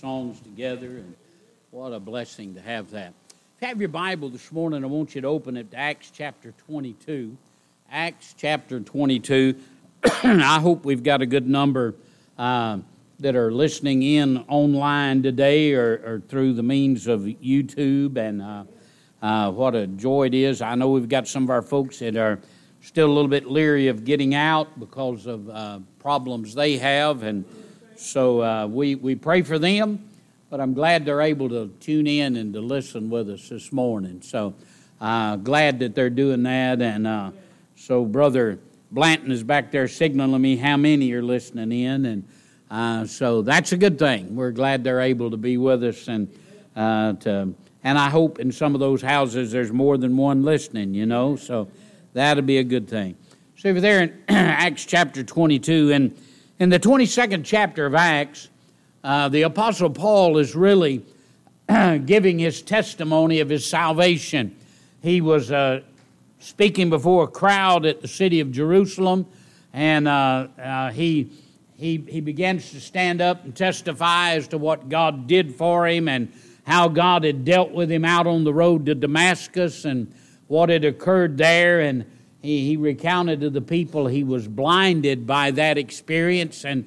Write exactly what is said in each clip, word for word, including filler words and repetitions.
songs together, and what a blessing to have that. If you have your Bible this morning, I want you to open it to Acts chapter twenty-two. Acts chapter twenty-two. I hope we've got a good number uh, that are listening in online today or, or through the means of YouTube, and uh, uh, what a joy it is. I know we've got some of our folks that are still a little bit leery of getting out because of uh, problems they have, and so uh, we, we pray for them, but I'm glad they're able to tune in and to listen with us this morning. So uh, glad that they're doing that, and uh, so Brother Blanton is back there signaling me how many are listening in, and uh, so that's a good thing. We're glad they're able to be with us, and uh, to, and I hope in some of those houses there's more than one listening, you know, so that'll be a good thing. So if you're there in Acts chapter twenty-two, and in the twenty-second chapter of Acts, uh, the Apostle Paul is really giving his testimony of his salvation. He was uh, speaking before a crowd at the city of Jerusalem, and uh, uh, he, he, he begins to stand up and testify as to what God did for him and how God had dealt with him out on the road to Damascus and what had occurred there, and he, he recounted to the people he was blinded by that experience, and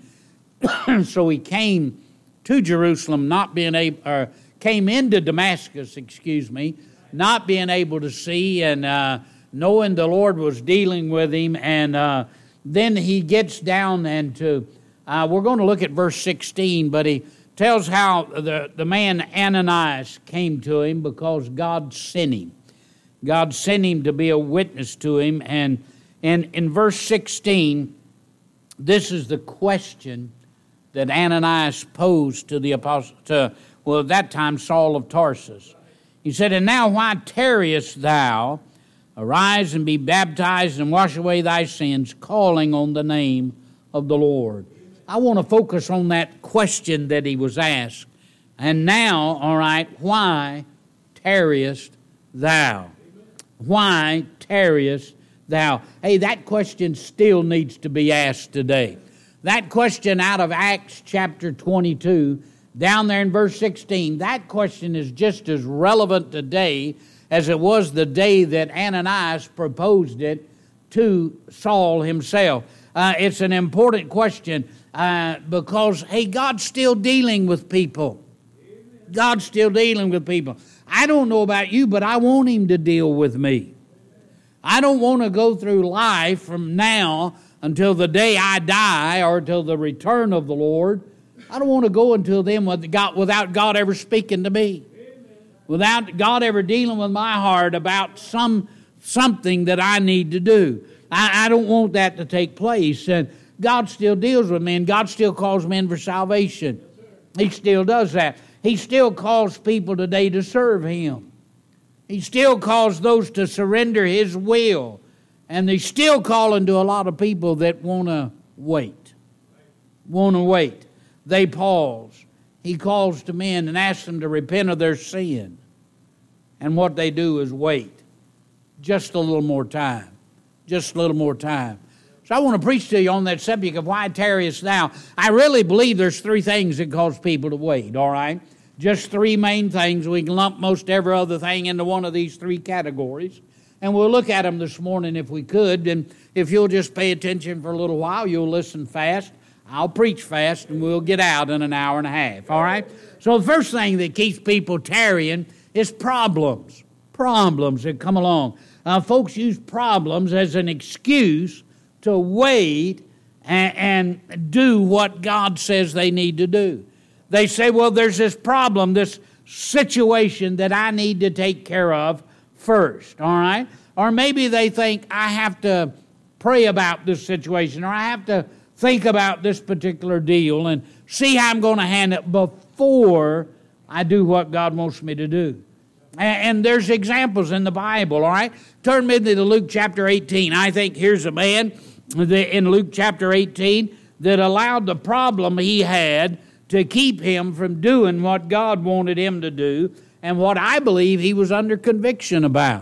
so he came to Jerusalem not being able, or came into Damascus, excuse me, not being able to see, and uh, knowing the Lord was dealing with him, and uh, then he gets down and to, uh, we're going to look at verse sixteen, but he tells how the, the man Ananias came to him because God sent him. God sent him to be a witness to him, and, and in verse sixteen, this is the question that Ananias posed to the apostle, to, well, at that time, Saul of Tarsus. He said, "And now why tarriest thou? Arise and be baptized and wash away thy sins, calling on the name of the Lord." I want to focus on that question that he was asked. And now, all right, why tarriest thou? Why tarriest thou? Hey, that question still needs to be asked today. That question out of Acts chapter twenty-two, down there in verse sixteen, that question is just as relevant today as it was the day that Ananias proposed it to Saul himself. Uh, it's an important question uh, because, hey, God's still dealing with people. God's still dealing with people. I don't know about you, but I want him to deal with me. I don't want to go through life from now until the day I die or till the return of the Lord. I don't want to go until then without God ever speaking to me, without God ever dealing with my heart about some something that I need to do. I, I don't want that to take place. And God still deals with men. God still calls men for salvation. He still does that. He still calls people today to serve Him. He still calls those to surrender His will. And He's still calling to a lot of people that want to wait. Want to wait. They pause. He calls to men and asks them to repent of their sin. And what they do is wait. Just a little more time. Just a little more time. So I want to preach to you on that subject of why tarriest thou. I really believe there's three things that cause people to wait, all right? Just three main things. We can lump most every other thing into one of these three categories. And we'll look at them this morning if we could. And if you'll just pay attention for a little while, you'll listen fast. I'll preach fast, and we'll get out in an hour and a half, all right? So the first thing that keeps people tarrying is problems. Problems that come along. Uh, folks use problems as an excuse to wait and, and do what God says they need to do. They say, well, there's this problem, this situation that I need to take care of first, all right? Or maybe they think I have to pray about this situation, or I have to think about this particular deal and see how I'm going to handle it before I do what God wants me to do. And there's examples in the Bible, all right? Turn with me to Luke chapter eighteen. I think here's a man in Luke chapter eighteen that allowed the problem he had to keep him from doing what God wanted him to do and what I believe he was under conviction about.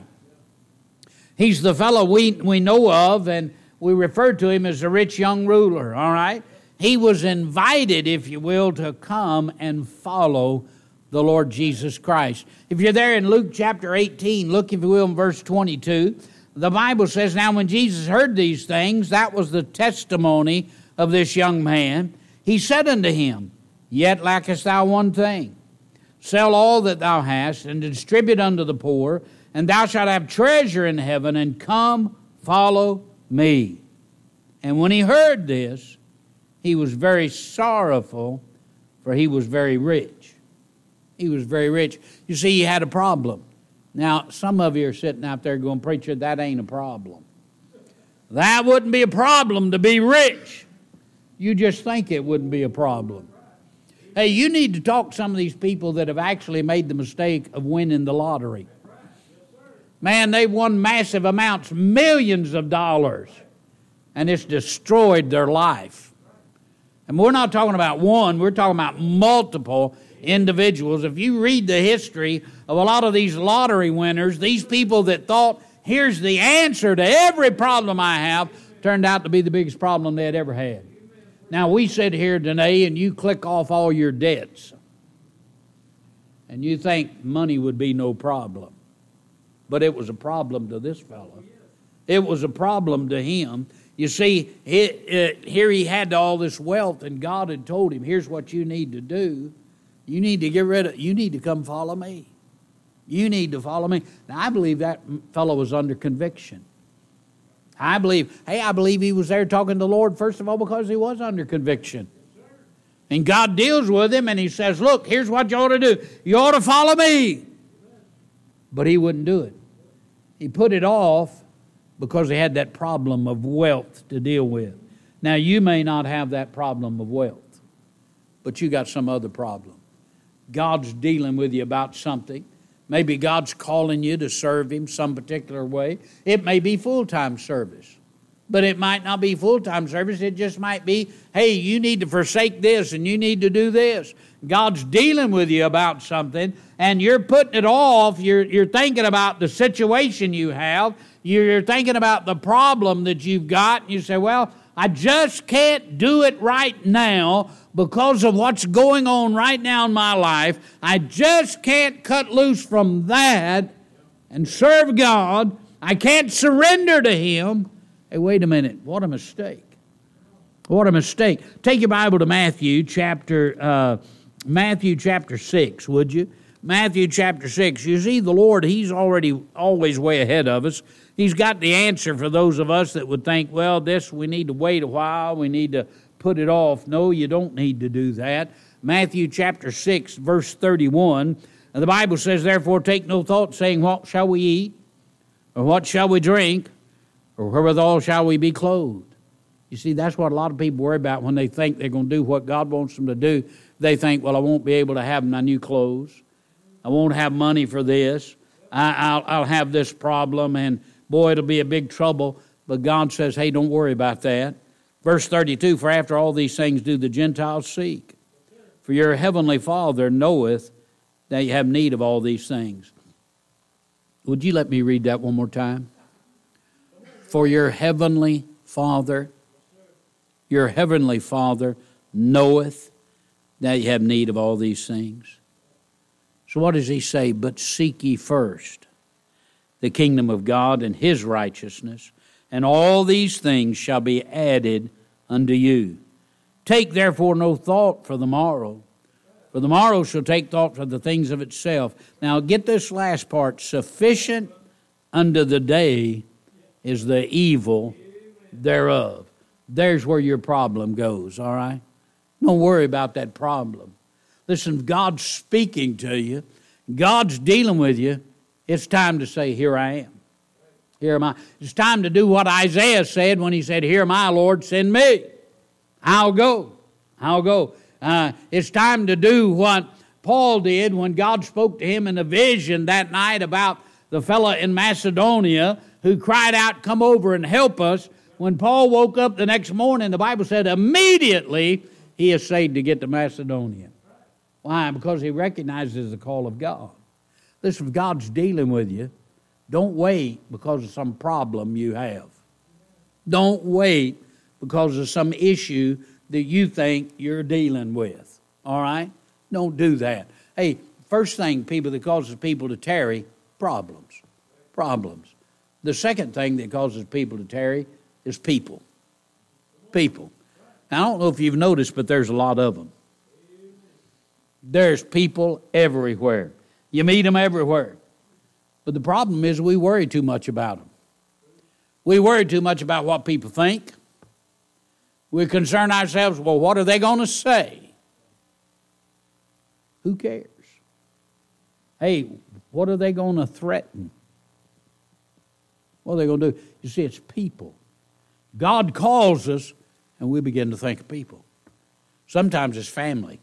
He's the fellow we, we know of, and we refer to him as the rich young ruler, all right? He was invited, if you will, to come and follow the Lord Jesus Christ. If you're there in Luke chapter eighteen, look, if you will, in verse twenty-two. The Bible says, now when Jesus heard these things, that was the testimony of this young man. He said unto him, yet lackest thou one thing. Sell all that thou hast, and distribute unto the poor, and thou shalt have treasure in heaven, and come, follow me. And when he heard this, he was very sorrowful, for he was very rich. He was very rich. You see, he had a problem. Now, some of you are sitting out there going, preacher, that ain't a problem. That wouldn't be a problem to be rich. You just think it wouldn't be a problem. Hey, you need to talk to some of these people that have actually made the mistake of winning the lottery. Man, they've won massive amounts, millions of dollars, and it's destroyed their life. And we're not talking about one, we're talking about multiple individuals. If you read the history of a lot of these lottery winners, these people that thought, here's the answer to every problem I have, turned out to be the biggest problem they had ever had. Now, we sit here today and you click off all your debts, and you think money would be no problem. But it was a problem to this fellow. It was a problem to him. You see, it, it, here he had all this wealth, and God had told him, here's what you need to do. You need to get rid of, you need to come follow me. You need to follow me. Now, I believe that fellow was under conviction. I believe, hey, I believe he was there talking to the Lord, first of all, because he was under conviction. And God deals with him, and he says, look, here's what you ought to do. You ought to follow me. But he wouldn't do it. He put it off because he had that problem of wealth to deal with. Now, you may not have that problem of wealth, but you got some other problem. God's dealing with you about something. Maybe God's calling you to serve Him some particular way. It may be full-time service, but it might not be full-time service. It just might be, hey, you need to forsake this and you need to do this. God's dealing with you about something, and you're putting it off. You're, you're thinking about the situation you have. You're thinking about the problem that you've got. And you say, well, I just can't do it right now because of what's going on right now in my life. I just can't cut loose from that and serve God. I can't surrender to Him. Hey, wait a minute. What a mistake. What a mistake. Take your Bible to Matthew chapter uh, Matthew chapter six, would you? Matthew chapter six. You see, the Lord, He's already always way ahead of us. He's got the answer for those of us that would think, well, this, we need to wait a while. We need to put it off. No, you don't need to do that. Matthew chapter six, verse thirty-one. And the Bible says, therefore, take no thought, saying, what shall we eat? Or what shall we drink? Or wherewithal shall we be clothed? You see, that's what a lot of people worry about when they think they're going to do what God wants them to do. They think, well, I won't be able to have my new clothes. I won't have money for this. I, I'll, I'll have this problem, and boy, it'll be a big trouble. But God says, hey, don't worry about that. Verse thirty-two, for after all these things do the Gentiles seek. For your heavenly Father knoweth that you have need of all these things. Would you let me read that one more time? For your heavenly Father, your heavenly Father knoweth that you have need of all these things. So what does He say? But seek ye first the kingdom of God and His righteousness, and all these things shall be added unto you. Take therefore no thought for the morrow, for the morrow shall take thought for the things of itself. Now get this last part. Sufficient unto the day is the evil thereof. There's where your problem goes, all right? Don't worry about that problem. Listen, God's speaking to you. God's dealing with you. It's time to say, here I am. Here am I. It's time to do what Isaiah said when he said, here am I, Lord, send me. I'll go. I'll go. Uh, it's time to do what Paul did when God spoke to him in a vision that night about the fellow in Macedonia who cried out, come over and help us. When Paul woke up the next morning, the Bible said immediately he essayed to get to Macedonia. Why? Because he recognizes the call of God. Listen, if God's dealing with you, don't wait because of some problem you have. Don't wait because of some issue that you think you're dealing with. All right? Don't do that. Hey, first thing, people that causes people to tarry, problems. Problems. The second thing that causes people to tarry is people. People. Now, I don't know if you've noticed, but there's a lot of them. There's people everywhere. You meet them everywhere. But the problem is we worry too much about them. We worry too much about what people think. We concern ourselves, well, what are they going to say? Who cares? Hey, what are they going to threaten? What are they going to do? You see, it's people. God calls us, and we begin to think of people. Sometimes it's family.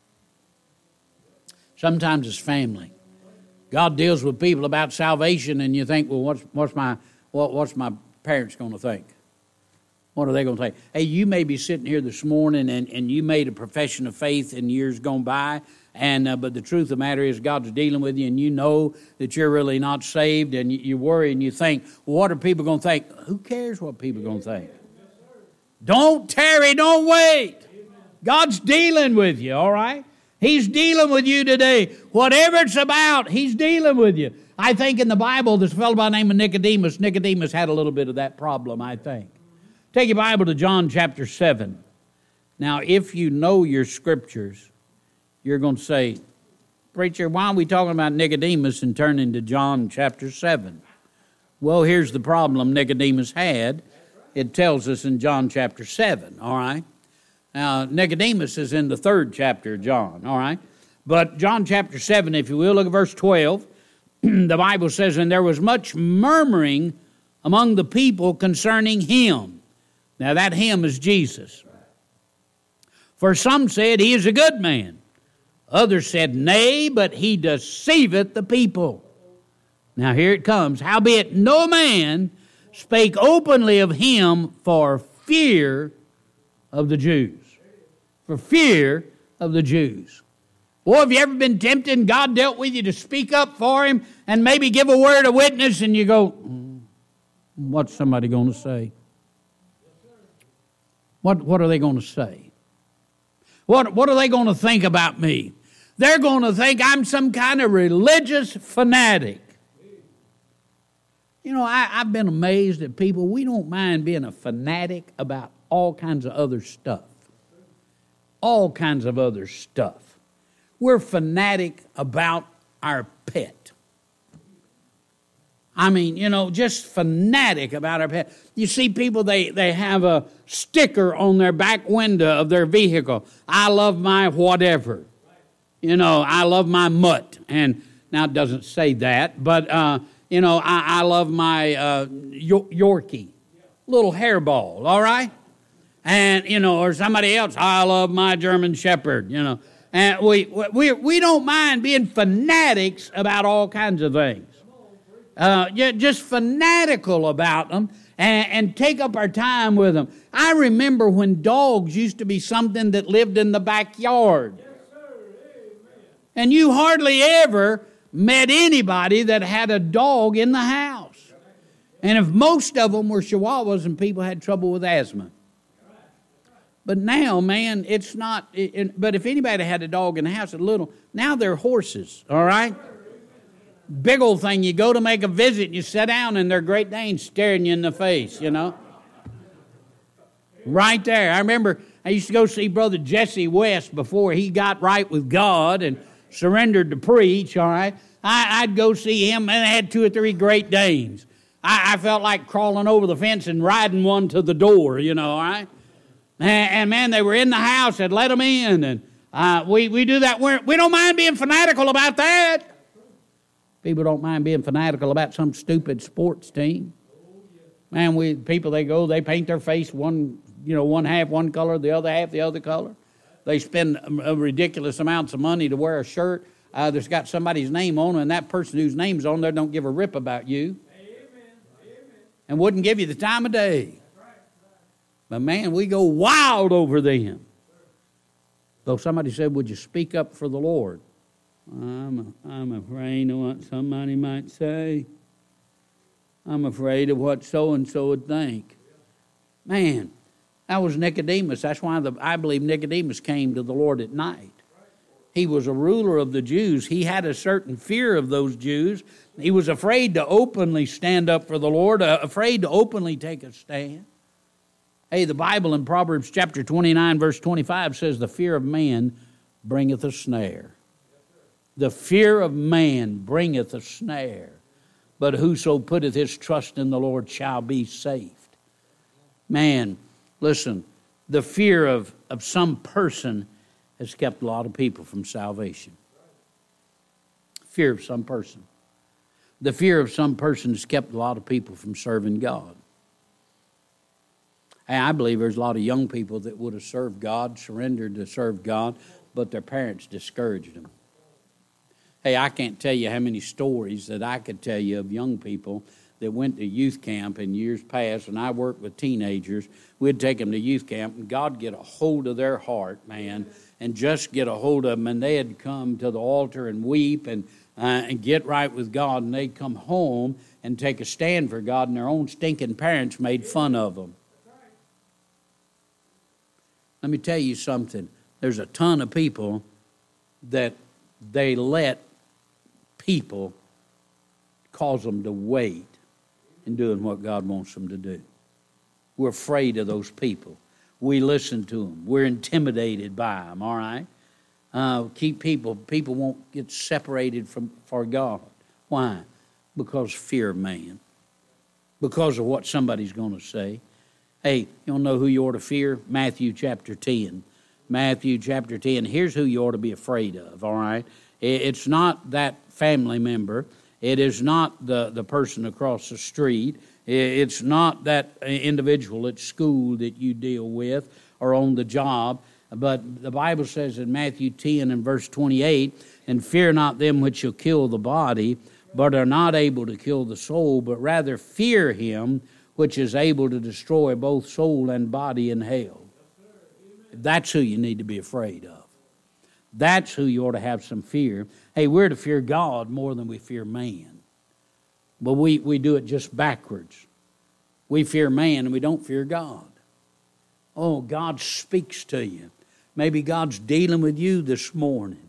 Sometimes it's family. God deals with people about salvation, and you think, well, what's, what's my what, what's my parents going to think? What are they going to think? Hey, you may be sitting here this morning, and, and you made a profession of faith in years gone by, and uh, but the truth of the matter is God's dealing with you, and you know that you're really not saved, and you, you worry, and you think, well, what are people going to think? Who cares what people are going to think? Don't tarry, don't wait. God's dealing with you, all right? He's dealing with you today. Whatever it's about, He's dealing with you. I think in the Bible, there's a fellow by the name of Nicodemus. Nicodemus had a little bit of that problem, I think. Take your Bible to John chapter seven. Now, if you know your scriptures, you're going to say, preacher, why are we talking about Nicodemus and turning to John chapter seven? Well, here's the problem Nicodemus had. It tells us in John chapter seven, all right? Now, Nicodemus is in the third chapter of John, all right? But John chapter seven, if you will, look at verse twelve. The Bible says, and there was much murmuring among the people concerning him. Now, that him is Jesus. For some said, he is a good man. Others said, nay, but he deceiveth the people. Now, here it comes. Howbeit no man spake openly of him for fear of the Jews. For fear of the Jews. Boy, have you ever been tempted and God dealt with you to speak up for Him and maybe give a word of witness and you go, mm, what's somebody going to say? What, what are they going to say? What, what are they going to think about me? They're going to think I'm some kind of religious fanatic. You know, I, I've been amazed at people. We don't mind being a fanatic about all kinds of other stuff. All kinds of other stuff. We're fanatic about our pet. I mean, you know, just fanatic about our pet. You see people, they, they have a sticker on their back window of their vehicle. I love my whatever. You know, I love my mutt. And now it doesn't say that, but, uh, you know, I, I love my uh, Yorkie, little hairball, all right? And, you know, or somebody else, I love my German Shepherd, you know. And we, we, we don't mind being fanatics about all kinds of things. Uh, just fanatical about them and, and take up our time with them. I remember when dogs used to be something that lived in the backyard. And you hardly ever met anybody that had a dog in the house. And if most of them were Chihuahuas and people had trouble with asthma. But now, man, it's not, it, but if anybody had a dog in the house, a little, now they're horses, all right? Big old thing, you go to make a visit, you sit down, and they're Great Danes staring you in the face, you know? Right there. I remember I used to go see Brother Jesse West before he got right with God and surrendered to preach, all right? I, I'd go see him, and I had two or three Great Danes. I, I felt like crawling over the fence and riding one to the door, you know, all right? And, and man, they were in the house. I'd let them in. And uh, we, we do that. We're, we don't mind being fanatical about that. People don't mind being fanatical about some stupid sports team. Man, we people, they go, they paint their face one, you know, one half one color, the other half the other color. They spend a ridiculous amounts of money to wear a shirt uh, that's got somebody's name on it, and that person whose name's on there don't give a rip about you. Amen. And wouldn't give you the time of day. But man, we go wild over them. Though somebody said, would you speak up for the Lord? I'm, I'm afraid of what somebody might say. I'm afraid of what so-and-so would think. Man, That was Nicodemus. That's why the, I believe Nicodemus came to the Lord at night. He was a ruler of the Jews. He had a certain fear of those Jews. He was afraid to openly stand up for the Lord, uh, afraid to openly take a stand. Hey, the Bible in Proverbs chapter twenty-nine, verse twenty-five says, the fear of man bringeth a snare. The fear of man bringeth a snare. But whoso putteth his trust in the Lord shall be saved. Man, listen, the fear of, of some person has kept a lot of people from salvation. Fear of some person. The fear of some person has kept a lot of people from serving God. And I believe there's a lot of young people that would have served God, surrendered to serve God, but their parents discouraged them. Hey, I can't tell you how many stories that I could tell you of young people that went to youth camp in years past, and I worked with teenagers. We'd take them to youth camp, and God get a hold of their heart, man, and just get a hold of them, and they'd come to the altar and weep and, uh, and get right with God, and they'd come home and take a stand for God, and their own stinking parents made fun of them. Let me tell you something. There's a ton of people that they let people cause them to wait in doing what God wants them to do. We're afraid of those people. We listen to them. We're intimidated by them, all right? Uh, keep people, people won't get separated from for God. Why? Because fear of man. Because of what somebody's going to say. Hey, you don't know who you ought to fear? Matthew chapter ten. Matthew chapter ten. Here's who you ought to be afraid of, all right? It's not that family member. It is not the, the person across the street. It's not that individual at school that you deal with or on the job. But the Bible says in Matthew ten and verse twenty-eight, and fear not them which shall kill the body, but are not able to kill the soul, but rather fear him which is able to destroy both soul and body in hell. That's who you need to be afraid of. That's who you ought to have some fear. Hey, we're to fear God more than we fear man. But we, we do it just backwards. We fear man and we don't fear God. Oh, God speaks to you. Maybe God's dealing with you this morning.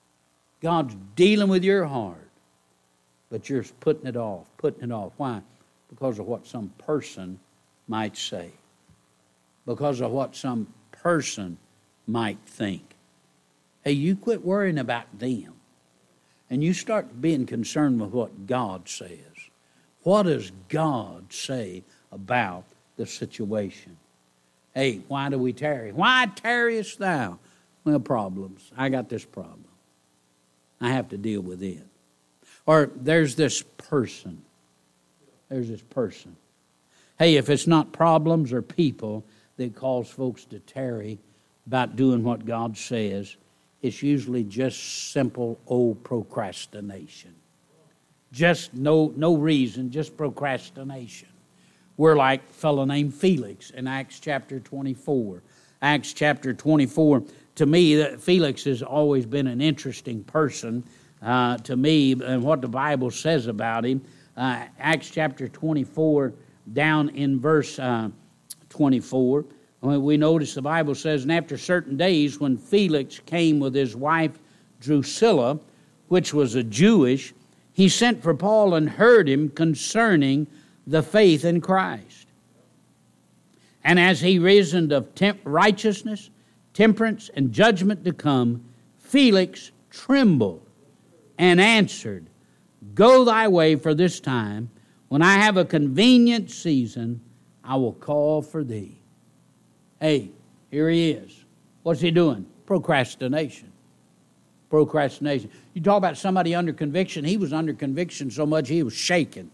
God's dealing with your heart. But you're putting it off, putting it off. Why? Because of what some person might say. Because of what some person might think. Hey, you quit worrying about them. And you start being concerned with what God says. What does God say about the situation? Hey, why do we tarry? Why tarriest thou? Well, problems. I got this problem. I have to deal with it. Or there's this person. There's this person. Hey, if it's not problems or people that cause folks to tarry about doing what God says, it's usually just simple old procrastination. Just no no reason, just procrastination. We're like a fellow named Felix in Acts chapter twenty-four. Acts chapter twenty-four, to me, Felix has always been an interesting person uh, to me, and what the Bible says about him. Uh, Acts chapter twenty-four, down in verse uh, twenty-four, we notice the Bible says, and after certain days, when Felix came with his wife Drusilla, which was a Jewish, he sent for Paul and heard him concerning the faith in Christ. And as he reasoned of temp- righteousness, temperance, and judgment to come, Felix trembled and answered, Go thy way for this time. When I have a convenient season, I will call for thee. Hey, here he is. What's he doing? Procrastination. Procrastination. You talk about somebody under conviction. He was under conviction so much he was shaking.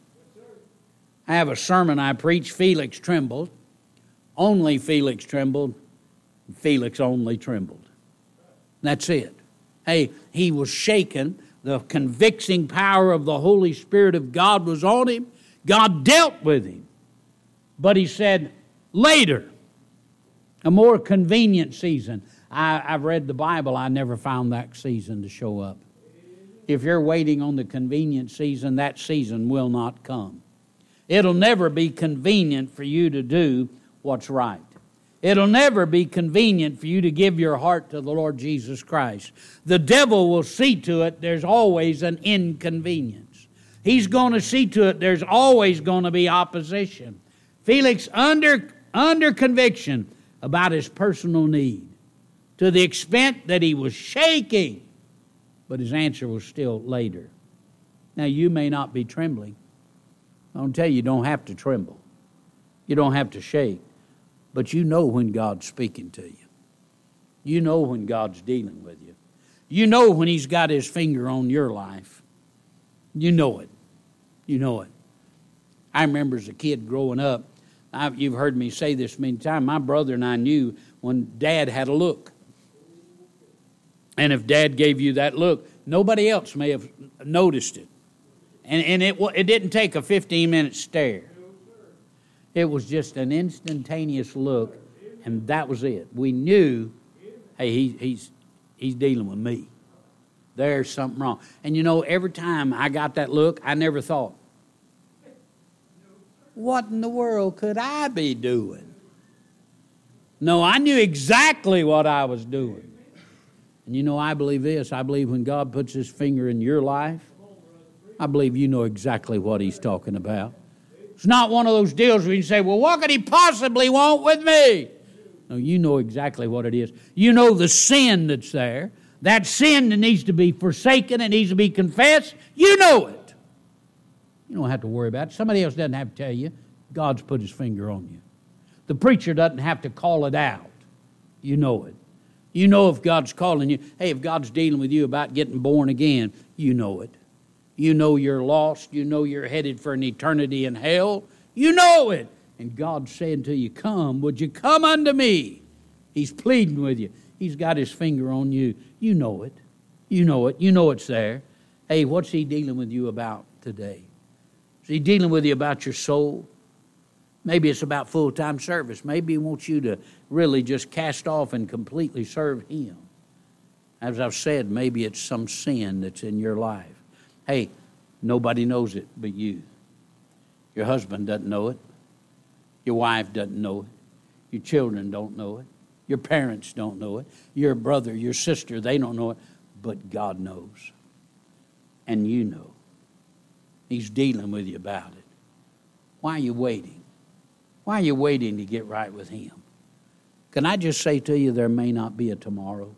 I have a sermon I preach, Felix trembled. Only Felix trembled. Felix only trembled. That's it. Hey, he was shaken. The convicting power of the Holy Spirit of God was on him. God dealt with him. But he said, later, a more convenient season. I, I've read the Bible. I never found that season to show up. If you're waiting on the convenient season, that season will not come. It'll never be convenient for you to do what's right. It'll never be convenient for you to give your heart to the Lord Jesus Christ. The devil will see to it there's always an inconvenience. He's going to see to it there's always going to be opposition. Felix, under, under conviction about his personal need, to the extent that he was shaking, but his answer was still later. Now, you may not be trembling. I'll tell you, you don't have to tremble. You don't have to shake. But you know when God's speaking to you. You know when God's dealing with you. You know when He's got His finger on your life. You know it. You know it. I remember as a kid growing up, I've, you've heard me say this many times, my brother and I knew when Dad had a look. And if Dad gave you that look, nobody else may have noticed it. And, and it, it didn't take a fifteen-minute stare. It was just an instantaneous look, and that was it. We knew, hey, he, he's, he's dealing with me. There's something wrong. And you know, every time I got that look, I never thought, what in the world could I be doing? No, I knew exactly what I was doing. And you know, I believe this. I believe when God puts His finger in your life, I believe you know exactly what He's talking about. It's not one of those deals where you say, well, what could He possibly want with me? No, you know exactly what it is. You know the sin that's there. That sin that needs to be forsaken, it needs to be confessed. You know it. You don't have to worry about it. Somebody else doesn't have to tell you. God's put His finger on you. The preacher doesn't have to call it out. You know it. You know if God's calling you. Hey, if God's dealing with you about getting born again, you know it. You know you're lost. You know you're headed for an eternity in hell. You know it. And God's saying to you, come, would you come unto me? He's pleading with you. He's got His finger on you. You know it. You know it. You know it's there. Hey, what's He dealing with you about today? Is He dealing with you about your soul? Maybe it's about full-time service. Maybe He wants you to really just cast off and completely serve Him. As I've said, maybe it's some sin that's in your life. Hey, nobody knows it but you. Your husband doesn't know it. Your wife doesn't know it. Your children don't know it. Your parents don't know it. Your brother, your sister, they don't know it. But God knows. And you know. He's dealing with you about it. Why are you waiting? Why are you waiting to get right with Him? Can I just say to you, there may not be a tomorrow.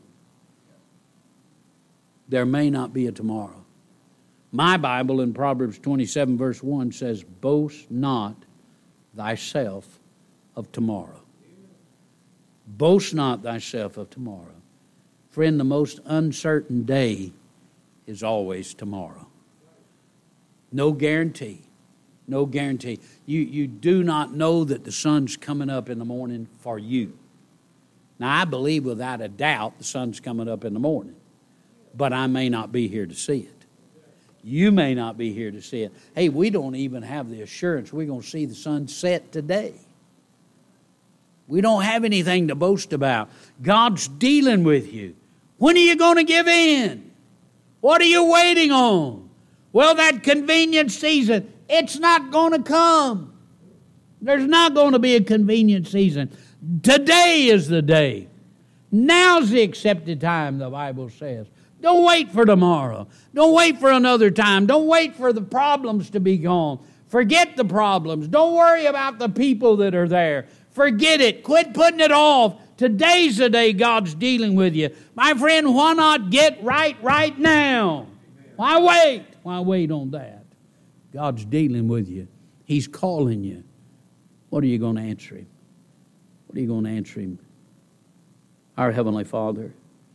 There may not be a tomorrow. My Bible in Proverbs twenty-seven verse one says, boast not thyself of tomorrow. Boast not thyself of tomorrow. Friend, the most uncertain day is always tomorrow. No guarantee. No guarantee. You, you do not know that the sun's coming up in the morning for you. Now, I believe without a doubt the sun's coming up in the morning, but I may not be here to see it. You may not be here to see it. Hey, we don't even have the assurance we're going to see the sun set today. We don't have anything to boast about. God's dealing with you. When are you going to give in? What are you waiting on? Well, that convenient season, it's not going to come. There's not going to be a convenient season. Today is the day. Now's the accepted time, the Bible says. Don't wait for tomorrow. Don't wait for another time. Don't wait for the problems to be gone. Forget the problems. Don't worry about the people that are there. Forget it. Quit putting it off. Today's the day God's dealing with you. My friend, why not get right right now? Why wait? Why wait on that? God's dealing with you. He's calling you. What are you going to answer Him? What are you going to answer Him? Our Heavenly Father,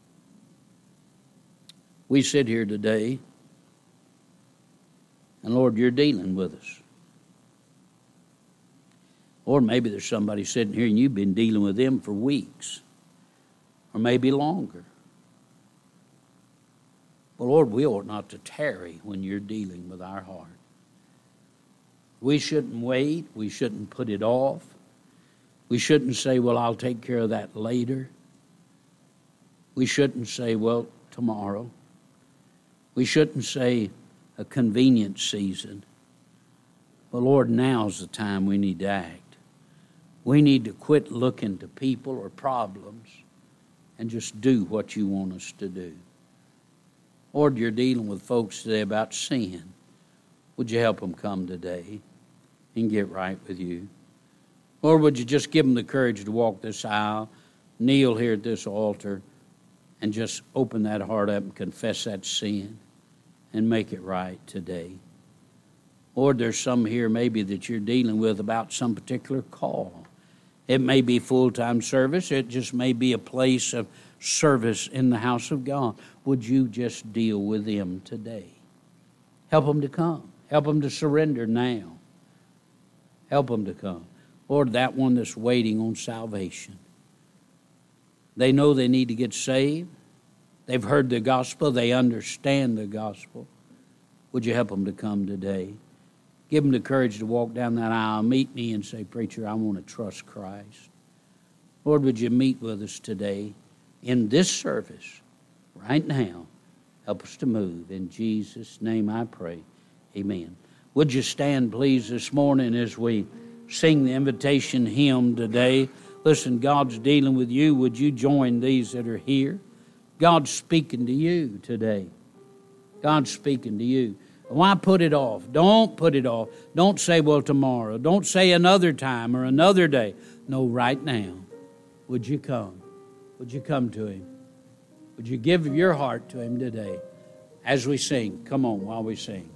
we sit here today, and Lord, You're dealing with us. Or maybe there's somebody sitting here and you've been dealing with them for weeks, or maybe longer. Well, Lord, we ought not to tarry when You're dealing with our heart. We shouldn't wait. We shouldn't put it off. We shouldn't say, well, I'll take care of that later. We shouldn't say, well, tomorrow. We shouldn't say a convenient season. But Lord, now's the time we need to act. We need to quit looking to people or problems and just do what you want us to do. Lord, you're dealing with folks today about sin. Would you help them come today and get right with you? Lord, would you just give them the courage to walk this aisle, kneel here at this altar, and just open that heart up and confess that sin and make it right today. Lord, there's some here maybe that you're dealing with about some particular call. It may be full-time service. It just may be a place of service in the house of God. Would you just deal with them today? Help them to come. Help them to surrender now. Help them to come. Lord, that one that's waiting on salvation. They know they need to get saved. They've heard the gospel. They understand the gospel. Would you help them to come today? Give them the courage to walk down that aisle. Meet me and say, preacher, I want to trust Christ. Lord, would you meet with us today in this service right now? Help us to move. In Jesus' name I pray. Amen. Would you stand, please, this morning as we sing the invitation hymn today? Listen, God's dealing with you. Would you join these that are here? God's speaking to you today. God's speaking to you. Why put it off? Don't put it off. Don't say, well, tomorrow. Don't say another time or another day. No, right now. Would you come? Would you come to Him? Would you give your heart to Him today? As we sing, come on while we sing.